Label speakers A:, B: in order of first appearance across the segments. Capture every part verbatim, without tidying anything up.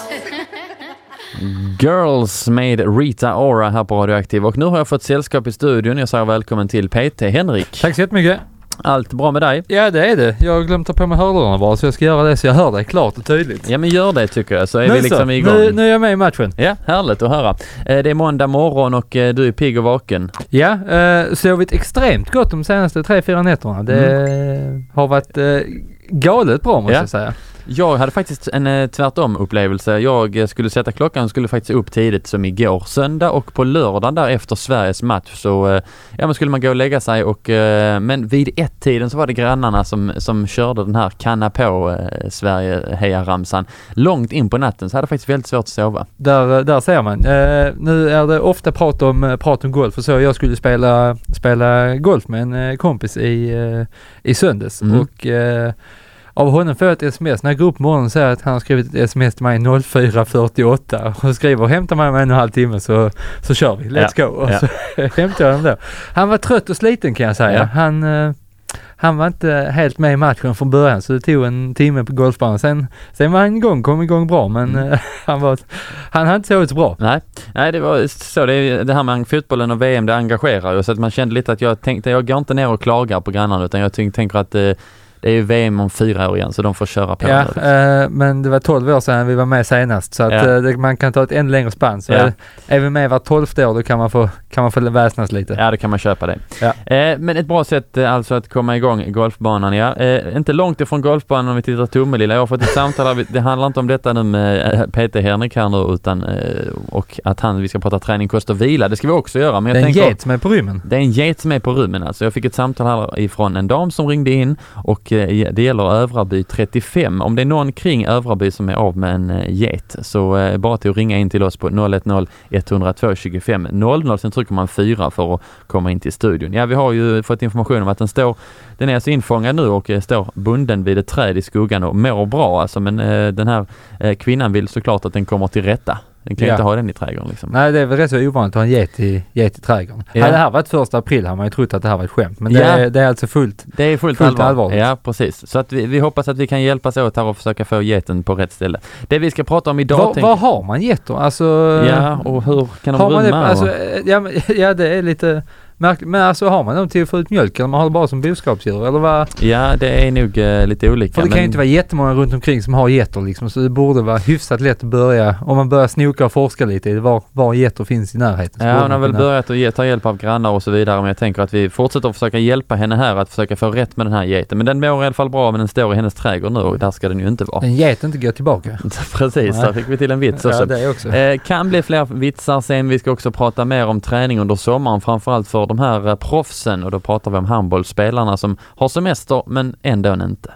A: Girls med Rita Ora här på Radioaktiv. Och nu har jag fått sällskap i studion. Jag säger välkommen till P T Henrik.
B: Tack så jättemycket.
A: Allt bra med dig?
B: Ja, det är det. Jag har glömt ta på mig hörlurarna bara, så jag ska göra det så jag hör dig klart och tydligt.
A: Ja, men gör det tycker jag, så är
B: nu
A: vi liksom
B: så,
A: igång.
B: Nu, nu är jag med i matchen.
A: Ja, härligt att höra. Det är måndag morgon och du är pigg och vaken.
B: Ja, eh, sovit extremt gott de senaste tre, fyra nätterna. Det mm. har varit eh, galet bra måste
A: ja.
B: jag säga.
A: Jag hade faktiskt en eh, tvärtom upplevelse. Jag skulle sätta klockan och skulle faktiskt upp tidigt som igår söndag, och på lördagen där efter Sveriges match så eh, ja, men skulle man gå och lägga sig och eh, men vid ett tiden så var det grannarna som, som körde den här kanna på eh, Sverige heja-ramsan långt in på natten, så hade jag faktiskt väldigt svårt att sova.
B: Där, där ser man. Eh, nu är det ofta prat om, prat om golf och så. Jag skulle spela, spela golf med en eh, kompis i, eh, i söndags mm. och eh, av honom får jag ett sms när jag går upp på morgonen och säger att han har skrivit ett sms till mig noll fyra fyrtioåtta och skriver hämta mig om en och en halv timme så, så kör vi. Let's
A: ja.
B: go. Och
A: ja.
B: så hämtar jag dem då. Han var trött och sliten kan jag säga.
A: Ja.
B: Han, uh, han var inte helt med i matchen från början, så det tog en timme på golfbanan. Sen, sen var han igång, kom igång bra, men mm. uh, han var han hade inte sovit så bra.
A: Nej, Nej det var så. Det, det här med fotbollen och V M, det engagerar ju, så att man kände lite att jag tänkte, jag går inte ner och klagar på grannarna, utan jag tänk, tänker att uh, det är ju V M om fyra år igen, så de får köra på.
B: Ja, eh, men det var tolv år sedan vi var med senast, så att
A: ja.
B: eh, det, man kan ta ett ännu längre spann. Så
A: ja.
B: är, är vi med var tolfte år, då kan man få, kan man få väsnas lite.
A: Ja, då kan man köpa det.
B: Ja.
A: Eh, men ett bra sätt eh, alltså att komma igång i golfbanan, ja. Eh, inte långt ifrån golfbanan om vi tittar Tomelilla. Jag har fått ett samtal här, det handlar inte om detta nu med eh, P T Henrik här nu, utan eh, och att han, vi ska prata träning, kost och vila. Det ska vi också göra. Men jag
B: det är en
A: tänker,
B: get som är på rymmen.
A: Det är en get som är på rymmen. Alltså. Jag fick ett samtal här ifrån en dam som ringde in, och eh, det gäller Övraby trettiofem. Om det är någon kring Övraby som är av med en uh, get, så uh, bara till att ringa in till oss på noll ett noll ett noll två tjugofem noll noll. Sen trycker man fyra för att komma in till studion. Ja, vi har ju fått information om att den står, den är alltså infångad nu och uh, står bunden vid ett träd i skuggan och mår bra. Alltså, men uh, den här uh, kvinnan vill såklart att den kommer till rätta. Den kan ju
B: ja.
A: inte ha den i trädgården liksom.
B: Nej, det är väl rätt så ovanligt att ha en get i, get i trädgården.
A: Ja.
B: Hade det här varit första april har man ju trott att det här var ett skämt. Men det,
A: ja.
B: är, det är alltså fullt,
A: det är fullt,
B: fullt
A: allvar.
B: allvarligt.
A: Ja, precis. Så att vi, vi hoppas att vi kan hjälpas åt här och försöka få geten på rätt ställe. Det vi ska prata om idag...
B: Vad
A: tänk...
B: har man getter? Alltså,
A: ja, och hur kan de
B: har man
A: rymma?
B: det, alltså,
A: och...
B: ja, ja, det är lite... Men alltså har man dem till att få ut mjölk, eller man har det bara som boskapsdjur, eller vad?
A: Ja, det är nog uh, lite olika.
B: För det
A: men...
B: kan ju inte vara jättemånga runt omkring som har getter liksom, så det borde vara hyfsat lätt att börja, om man börjar snoka och forska lite i var, var getter finns i närheten.
A: Ja, hon har väl börjat att ge, ta hjälp av grannar och så vidare, men jag tänker att vi fortsätter att försöka hjälpa henne här att försöka få rätt med den här geten. Men den mår i alla fall bra, men den står i hennes trädgård nu och där ska den ju inte vara.
B: Den get inte går tillbaka.
A: Precis,
B: Nej.
A: där fick vi till en vits också.
B: Ja, det också.
A: Eh, kan bli fler vitsar sen. Vi ska också prata mer om träning under sommaren, framförallt för de här eh, proffsen, och då pratar vi om handbollsspelarna som har semester men ändå inte.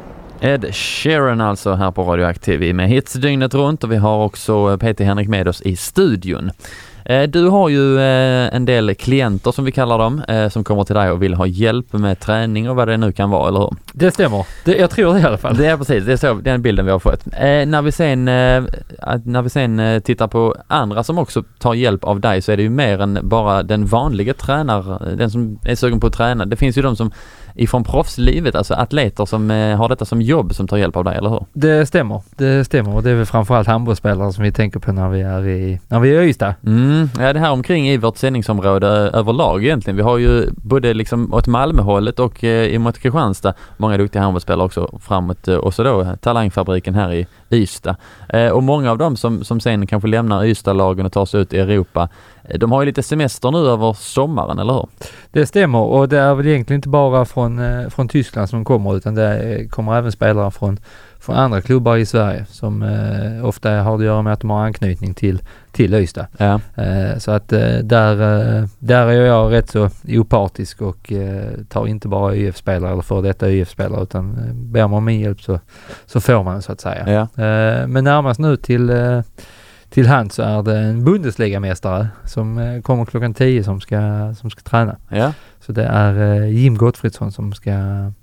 A: Ed Sheeran alltså här på Radioaktiv med hits dygnet runt, och vi har också P T Henrik med oss i studion. Du har ju en del klienter som vi kallar dem, som kommer till dig och vill ha hjälp med träning och vad det nu kan vara, eller hur?
B: Det stämmer. Det, jag tror det i alla fall.
A: Det är precis, det är så, den bilden vi har fått. Eh, när vi sen, eh, när vi sen eh, tittar på andra som också tar hjälp av dig, så är det ju mer än bara den vanliga tränaren, den som är sugen på att träna. Det finns ju de som ifrån proffslivet, alltså atleter som eh, har detta som jobb, som tar hjälp av dig, eller hur?
B: Det stämmer. Det stämmer, och det är väl framförallt handbollsspelare som vi tänker på när vi är i, när vi är i Ystad.
A: Mm, ja, det här omkring i vårt sändningsområde överlag egentligen. Vi har ju både liksom åt Malmöhållet och eh, emot Kristianstad många duktiga handbollsspelare också framåt, eh, och så då talangfabriken här i Ystad. Eh, och många av dem som, som sen kanske lämnar Ystad-lagen och tar sig ut i Europa, eh, de har ju lite semester nu över sommaren, eller hur? Det
B: stämmer, och det är väl egentligen inte bara från, eh, från Tyskland som kommer, utan det kommer även spelare från, från andra klubbar i Sverige som eh, ofta har att göra med att de har anknytning till, till Ystad.
A: Ja.
B: Eh, så att eh, där, eh, där är jag rätt så opartisk och eh, tar inte bara Y F-spelare eller för detta Y F-spelare, utan eh, ber man om min hjälp så, så får man, så att säga.
A: Ja.
B: Eh, men närmast nu till eh, till hand så är det en Bundesliga-mästare som eh, kommer klockan tio som ska, som ska träna.
A: Ja.
B: Så det är eh, Jim Gottfridsson som ska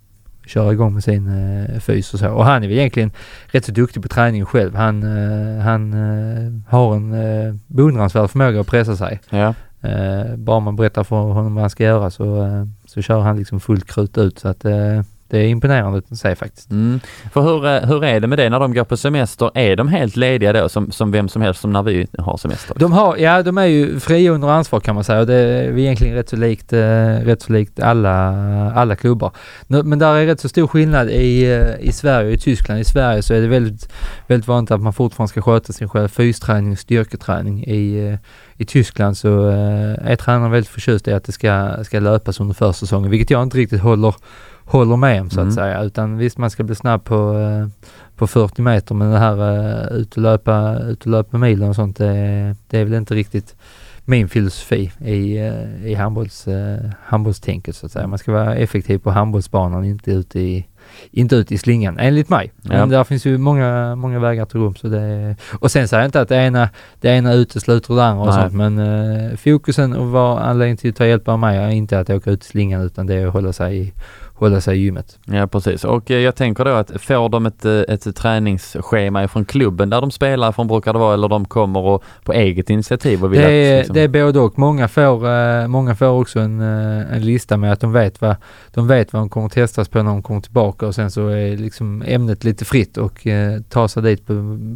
B: köra igång med sin eh, fys och så. Och han är väl egentligen rätt så duktig på träning själv. Han, eh, han eh, har en eh, beundransvärd förmåga att pressa sig.
A: Ja.
B: Eh, bara man berättar för honom vad han ska göra så, eh, så kör han liksom fullt krut ut. Så att eh, det är imponerande att säga faktiskt.
A: Mm. För hur, hur är det med det när de går på semester? Är de helt lediga då som, som vem som helst som när vi har semester?
B: De har, ja, de är ju fria under ansvar kan man säga, och det är egentligen rätt så likt, eh, rätt så likt alla, alla klubbar. Men där är rätt så stor skillnad i, i Sverige och i Tyskland. I Sverige så är det väldigt, väldigt vanligt att man fortfarande ska sköta sin själv fysträning och styrketräning. I, i Tyskland så eh, är tränaren väldigt förtjust i att det ska, ska löpas under försäsongen, vilket jag inte riktigt håller håller med om så att mm. säga, utan visst man ska bli snabb på, eh, på fyrtio meter, men det här uh, ut och löpa, ut och löpa milen och sånt, det, det är väl inte riktigt min filosofi i, uh, i handbolls, uh, handbollstänket så att säga. Man ska vara effektiv på handbollsbanan, inte ute i inte ut i slingan, enligt mig. Ja. Men där finns ju många, många vägar till rum. Så det, och sen säger jag inte att det ena, det ena utesluter det andra och sånt, men uh, fokusen och vad anledningen till att ta hjälp av mig är inte att åka ut i slingan, utan det är att hålla sig i hålla sig i gymmet.
A: Ja, precis. Och eh, jag tänker då att får de ett, ett träningsschema från klubben där de spelar från brukar det vara, eller de kommer och på eget initiativ och vill
B: det är,
A: att, liksom...
B: det är både och. Många får, eh, många får också en, eh, en lista med att de vet vad de vet vad de kommer testas på när de kommer tillbaka, och sen så är liksom ämnet lite fritt och eh, ta sig dit på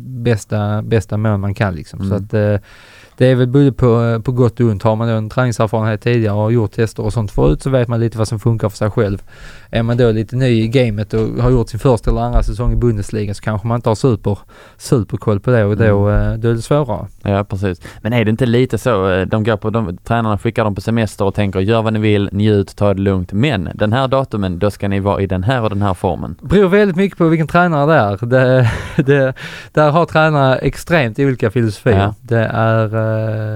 B: bästa, bästa mål man kan liksom. Mm. Så att eh, det är väl både på, på gott och ont. Har man då en träningserfarenhet tidigare och gjort tester och sånt förut, så vet man lite vad som funkar för sig själv. Är man då lite ny i gamet och har gjort sin första eller andra säsong i Bundesliga, så kanske man inte har super, superkoll på det, och då, mm. då är det svårare.
A: Ja, precis. Men är det inte lite så, de går på, de, tränarna skickar dem på semester och tänker gör vad ni vill, njut, ta det lugnt, men den här datumen, då ska ni vara i den här och den här formen.
B: Det beror väldigt mycket på vilken tränare det är. Det, det, där har tränare extremt olika filosofier. Ja. Det är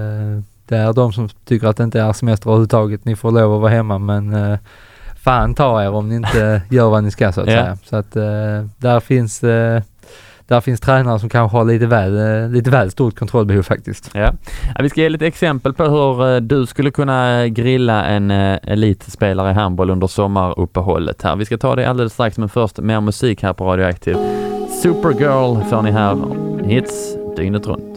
B: det är de som tycker att det inte är semester överhuvudtaget, ni får lov att vara hemma, men uh, fan ta er om ni inte gör vad ni ska så att yeah. säga. Så att uh, där finns uh, där finns tränare som kanske har lite väl, uh, lite väl stort kontrollbehov faktiskt.
A: Ja. Ja, vi ska ge lite exempel på hur uh, du skulle kunna grilla en uh, elitspelare i handboll under sommaruppehållet här. Vi ska ta det alldeles strax, men först mer musik här på Radioaktiv. Supergirl får ni här, hits dygnet runt.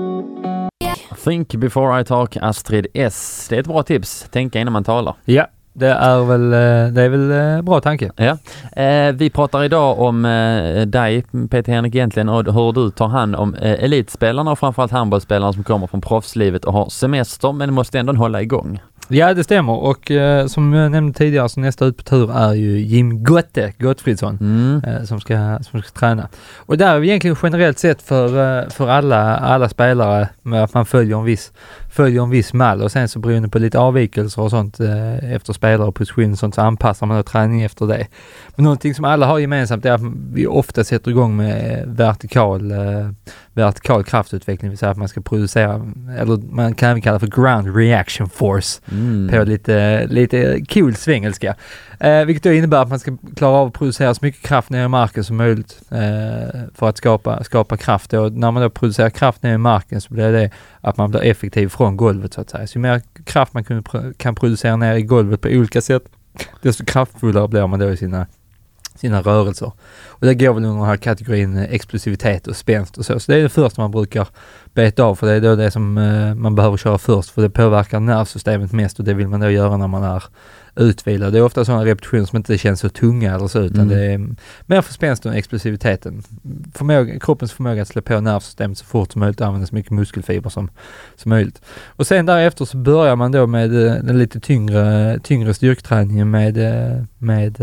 A: Think before I talk, Astrid S. Det är ett bra tips. Tänka innan man talar.
B: Ja, det är väl, det är väl bra tanke.
A: Ja. Eh, vi pratar idag om eh, dig, Peter Henrik, egentligen, och hur du tar hand om eh, elitspelarna och framförallt handbollsspelarna som kommer från proffslivet och har semester men måste ändå hålla igång.
B: Ja, det stämmer, och eh, som jag nämnde tidigare så nästa ut på tur är ju Jim Gotte Gottfridsson mm. eh, som, ska, som ska träna. Och där är vi egentligen generellt sett för, eh, för alla, alla spelare med att man följer en viss följer en viss mall, och sen så beroende på lite avvikelser och sånt eh, efter spelare och position och sånt, så anpassar man träning efter det. Men någonting som alla har gemensamt är att vi ofta sätter igång med vertikal eh, vertikal kraftutveckling, det vill säga att man ska producera, eller man kan även kalla för ground reaction force mm. på lite, lite cool svengelska. Eh, vilket då innebär att man ska klara av att producera så mycket kraft ner i marken som möjligt eh, för att skapa, skapa kraft. Och när man då producerar kraft ner i marken så blir det att man blir effektiv från golvet så att säga. Så ju mer kraft man kan, kan producera ner i golvet på olika sätt, desto kraftfullare blir man då i sina sina rörelser. Och det går väl under den här kategorin explosivitet och spänst och så. Så det är det första man brukar beta av, för det är då det som eh, man behöver köra först, för det påverkar nervsystemet mest, och det vill man då göra när man är utvilad. Det är ofta sådana repetitioner som inte känns så tunga eller så, utan mm. det är mer för spänsten och explosiviteten. Förmåga, kroppens förmåga att slå på nervsystemet så fort som möjligt och använda så mycket muskelfiber som, som möjligt. Och sen därefter så börjar man då med den lite tyngre, tyngre styrketräningen med, med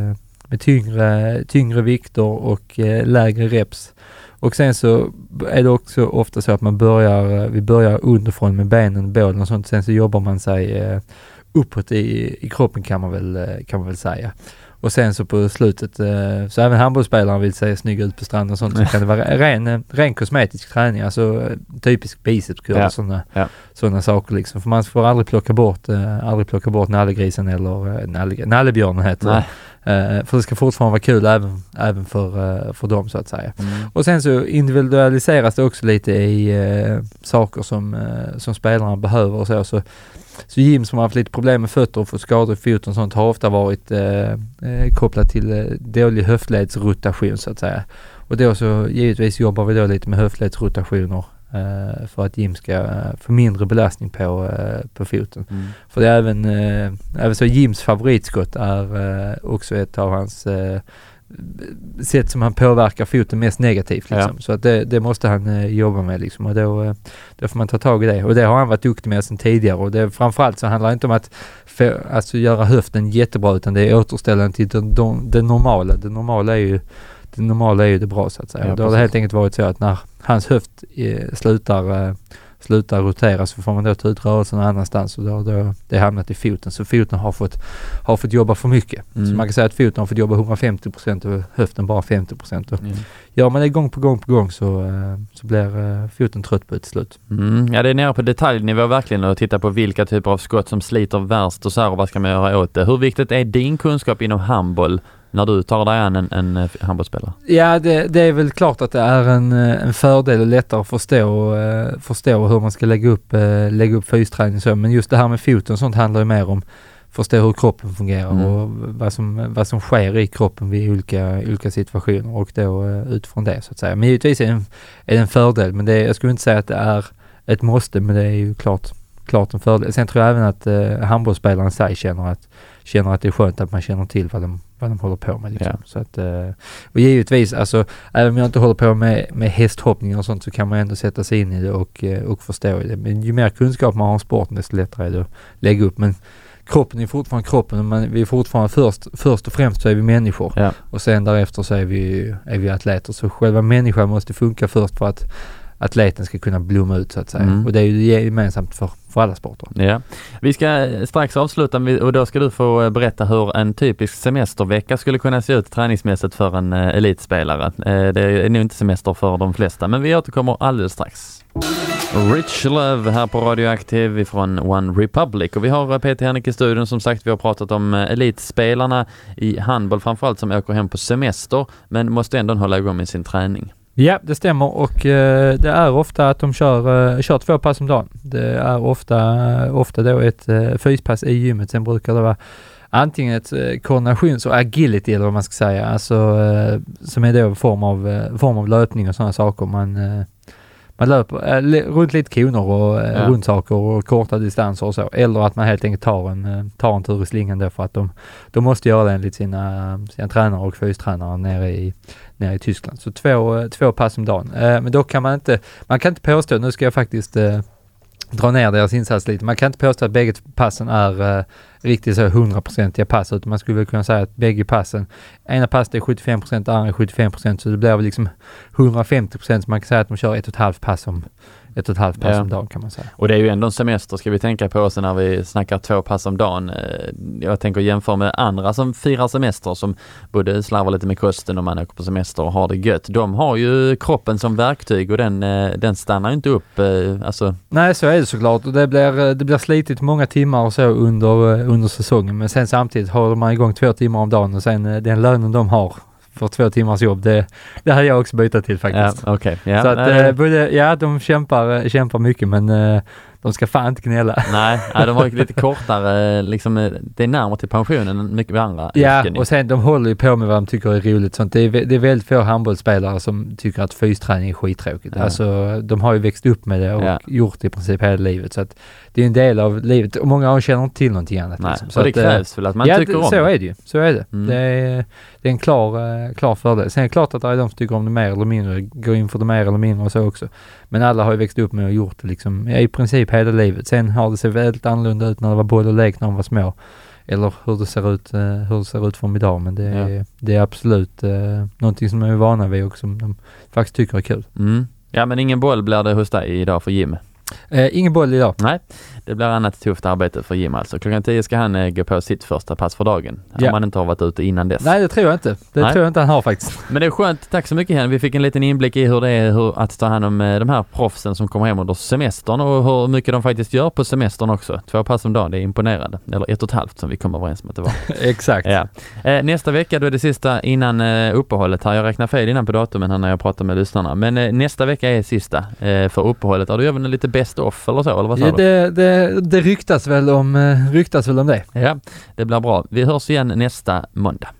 B: med tyngre, tyngre vikter och eh, lägre reps. Och sen så är det också ofta så att man börjar, vi börjar underifrån med benen, bålen och sånt. Sen så jobbar man sig eh, uppåt i, i kroppen kan man väl, kan man väl säga. Och sen så på slutet, eh, så även handbollsspelare vill se snygga ut på stranden och sånt, så kan det vara ren, ren kosmetisk träning, alltså typisk bicepskur och ja. sådana, ja. sådana saker liksom. För man får aldrig plocka bort, eh, aldrig plocka bort nallegrisen eller eh, nalle, nallebjörnen heter det. Uh, för det ska fortfarande vara kul även, även för, uh, för dem så att säga. Mm. Och sen så individualiseras det också lite i uh, saker som, uh, som spelarna behöver och så. Så, så Jim som har haft lite problem med fötter och fått skador i foten och sånt har ofta varit uh, uh, kopplat till uh, dålig höftledsrotation så att säga. Och då så givetvis jobbar vi då lite med höftledsrotationer uh, för att Jim ska uh, få mindre belastning på, uh, på foten.
A: Mm.
B: För det är även, uh, även så Jims favoritskott är uh, också ett av hans uh, sätt som han påverkar foten mest negativt liksom. Ja. Så att det, det måste han uh, jobba med liksom, och då, uh, då får man ta tag i det, och det har han varit duktig med sedan tidigare, och det framförallt så handlar det inte om att för, alltså göra höften jättebra, utan det är återställande till det, det, det normala. Det normala är ju det normala är ju det bra så att säga. Ja, då har det helt enkelt varit så att när hans höft eh, slutar eh, slutar rotera, så får man då ta ut rörelsen någon annanstans, och då, då det har hamnat i foten. Så foten har fått, har fått jobba för mycket. Mm. Så man kan säga att foten har fått jobba hundrafemtio procent och höften bara femtio procent. Och mm. Gör man det gång på gång på gång så, så blir foten trött på ett slut.
A: Mm. Ja, det är nere på detaljnivå verkligen att titta på vilka typer av skott som sliter värst och så här, och vad ska man göra åt det. Hur viktigt är din kunskap inom handboll när du tar dig an en, en handbollsspelare?
B: Ja, det, det är väl klart att det är en, en fördel och lättare att förstå, uh, förstå hur man ska lägga upp, uh, lägga upp fysträning. Så. Men just det här med foten, sånt handlar ju mer om förstå hur kroppen fungerar mm. och vad som, vad som sker i kroppen vid olika, olika situationer, och då uh, utifrån det så att säga. Men givetvis är det en, är det en fördel, men det, jag skulle inte säga att det är ett måste, men det är ju klart, klart en fördel. Sen tror jag även att uh, handbollsspelaren sig känner att, känner att det är skönt att man känner till vad de vad de håller på med liksom. Ja. Så att, och givetvis, alltså, även om jag inte håller på med, med hästhoppning och sånt, så kan man ändå sätta sig in i det och, och förstå det. Men ju mer kunskap man har om sporten, desto lättare är det att lägga upp. Men kroppen är fortfarande kroppen, men vi är fortfarande först, först och främst så är vi människor. Ja. Och sen därefter så är vi, är vi atleter. Så själva människan måste funka först för att atleten ska kunna blomma ut så att säga. Mm. Och det är ju gemensamt för, för alla sporter.
A: Ja. Vi ska strax avsluta, och då ska du få berätta hur en typisk semestervecka skulle kunna se ut träningsmässigt för en uh, elitspelare. Uh, det är nog inte semester för de flesta, men vi återkommer alldeles strax. Rich Love här på Radioaktiv från One Republic, och vi har Peter Henrik i studion. Som sagt, vi har pratat om elitspelarna i handboll framförallt som åker hem på semester men måste ändå hålla igång med sin träning.
B: Ja, det stämmer, och eh, det är ofta att de kör, eh, kör två pass om dagen. Det är ofta, ofta då ett eh, fyspass i gymmet. Sen brukar det vara antingen ett eh, koordinations- och agility, eller vad man ska säga. Alltså, eh, som är då en form av, eh, form av löpning och sådana saker. Man, eh, man löper äh, runt lite koner och äh, ja. runt saker och korta distanser och så. Eller att man helt enkelt tar en, äh, tar en tur i slingan då, för att de, de måste göra det enligt sina, sina tränare och fystränare nere i, nere i Tyskland. Så två, äh, två pass om dagen. Äh, men då kan man inte, man kan inte påstå, nu ska jag faktiskt äh, dra ner deras insats lite. Man kan inte påstå att bägge passen är äh, riktigt så hundraprocentiga pass, utan man skulle kunna säga att bägge passen, ena passet är sjuttiofem procent, andra är sjuttiofem procent, så det blir väl liksom hundrafemtio procent, så man kan säga att de kör ett och ett halvt pass om ett och ett halvt pass ja. om dagen, kan man säga.
A: Och det är ju ändå en semester, ska vi tänka på oss när vi snackar två pass om dagen. Jag tänker jämföra med andra som firar semester, som både slarvar lite med kosten och man åker på semester och har det gött. De har ju kroppen som verktyg och den, den stannar inte upp. Alltså.
B: Nej, så är det såklart. Och det blir, det blir slitigt många timmar och så under, under säsongen. Men sen samtidigt håller man igång två timmar om dagen, och sen den lönen de har för två timmars jobb, det, det hade jag också bytt till faktiskt.
A: Ja, okay. Ja,
B: så att, äh, både, ja, de kämpar, kämpar mycket, men äh, de ska fan inte gnälla.
A: Nej, nej, de har ju lite kortare, liksom, det är närmare till pensionen än mycket med andra.
B: Ja, och sen de håller ju på med vad de tycker är roligt. Sånt. Det, är, det är väldigt få handbollsspelare som tycker att fysträning är skittråkigt. Ja. Alltså, de har ju växt upp med det och ja. gjort det i princip hela livet. Så att det är en del av livet, och många av dem känner inte till någonting annat.
A: Nej,
B: liksom.
A: Så och det att, krävs väl att man
B: ja,
A: tycker om
B: så
A: det.
B: är det ju. Så är det. Mm. Det, är, det är en klar, klar fördel. Sen är det klart att det är de som tycker om det mer eller mindre, går in för det mer eller mindre och så också. Men alla har ju växt upp med och gjort det liksom, ja, i princip hela livet. Sen har det sett väldigt annorlunda ut när det var boll och lek när de var små. Eller hur det ser ut, uh, hur det ser ut från idag. Men det är, ja. det är absolut uh, någonting som de är vana vid och som de faktiskt tycker är kul.
A: Mm. Ja, men ingen boll blir det hos dig idag för Jim?
B: Uh, ingen boll idag.
A: Nej, det blir annat tufft arbete för Jim alltså. Klockan tio ska han uh, gå på sitt första pass för dagen. Ja. Om han inte har varit ute innan dess.
B: Nej, det tror jag inte. Det Nej. tror jag inte han har faktiskt.
A: Men det är skönt. Tack så mycket, Hen. Vi fick en liten inblick i hur det är hur att ta hand om uh, de här proffsen som kommer hem under semestern, och hur mycket de faktiskt gör på semestern också. Två pass om dagen, det är imponerande. Eller ett och ett halvt som vi kommer överens med att det var.
B: Exakt.
A: Ja. Uh, nästa vecka, då är det sista innan uh, uppehållet här. Jag räknar fel innan på datumen här när jag pratar med lyssnarna. Men uh, nästa vecka är sista uh, för uppehållet. Har du även lite best off eller så? Eller vad sa
B: ja,
A: du?
B: Det, det, det ryktas väl om, ryktas väl om det.
A: Ja, det blir bra. Vi hörs igen nästa måndag.